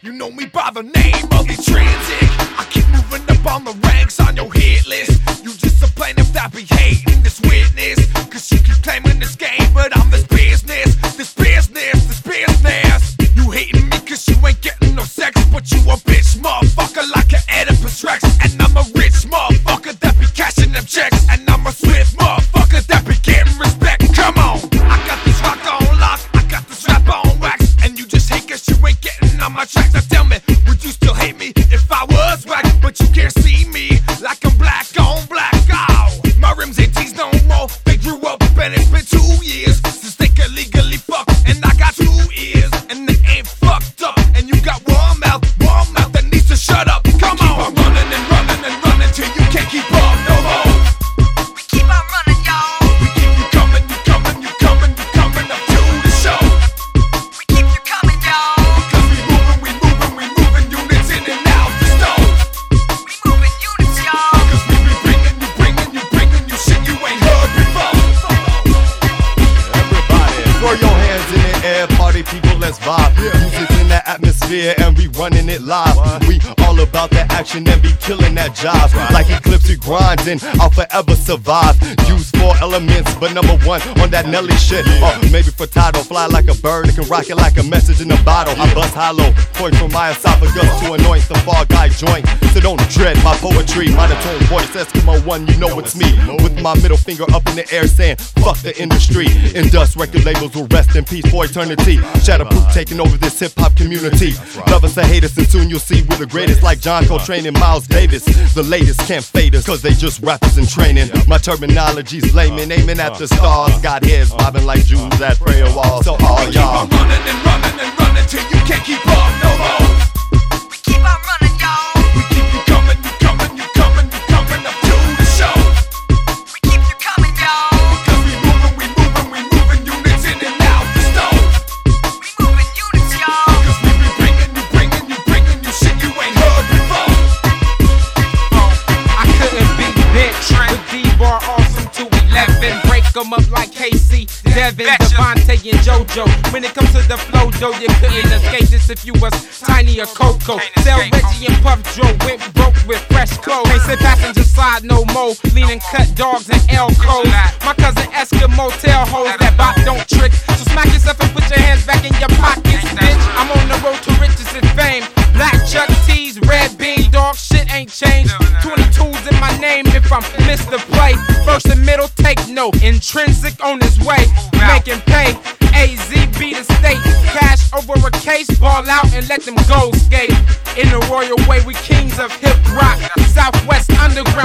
You know me by the name of Intrinsic. I keep moving up on the ranks on your hit list. You just a plaintiff that be hating this witness. Cause you keep claiming this game, but I'm this business. This business, this business. You hating me cause you ain't getting no sex, but you a bitch motherfucker like an Oedipus Rex. And I'm a rich motherfucker that be cashing them checks. And I'm a swift motherfucker that be getting respect. Come on, I got this rock on lock, I got this rap on wax. And you just hate cause you ain't getting on my tracks. Now tell me, would you still hate me if I was whack? But you can't see me like I'm black on black. Oh, my rims ain't teased no more. They grew up and it's been 2 years since they could legally fuck. And I got 2 ears and they ain't fucked up. And you got one mouth that needs to shut up. Come on, keep on running and running and running till you can't keep up no more. We keep on running, y'all. We keep you coming, you coming, you coming, you coming up to the show. We keep you coming, y'all. Cause we moving units in and out the stove. We moving units, y'all. Cause we be bringing you shit you ain't heard before. Everybody, throw your hands in the air, party people, let's vibe. Music's in the atmosphere and we running it live. We all about that action and be killing that job. Like Eclipse, we grinding, I'll forever survive. Use 4 elements, but number 1 on that Nelly shit. Or maybe for title, fly like a bird, it can rock it like a message in a bottle. I bust hollow, point from my esophagus to anoint the far guy joint. So don't dread my poetry, monotone voice, Eskimo 1, you know it's me. With my middle finger up in the air saying, fuck the industry. Indus record labels will rest in peace for eternity. Shatterproof taking over this hip-hop community. Lovers and haters, and soon you'll see we're the greatest, like John Coltrane and Miles Davis. The latest can't fade us, cause they just rappers in training. My terminology's layman, aiming at the stars. Got heads bobbing like Jews at prayer walls. So all y'all, Keep on running and running and running till you can't keep up no more. We keep on running, y'all. We keep you coming, you coming, you coming, you coming up to the show. We keep you coming, y'all. Cause we moving units in and out the stove. We moving units, y'all. Cause we be bringing you shit you ain't heard before. I couldn't be bitch with D-Bar awesome to 11. Break 'em up like KC, Devin, Devontae, and JoJo. When it comes to the flow, though, you couldn't escape this if you was Tiny or Coco. Sell Reggie and Puff Joe, went broke with fresh clothes. Can't sit passenger side no more, leaning cut dogs and L codes. My cousin Eskimo tell hoes that bot don't trick. So smack yourself and put your hands back in your pockets, bitch. I'm on the road to riches and fame. Black Chuck T's, red bean, dog shit ain't changed. 22's in my name if I'm Mr. Play. First and middle, take note. Intrinsic on his way, making pay. AZ be the state. Cash over a case, ball out and let them go skate. In the royal way, we kings of hip rock. Southwest underground.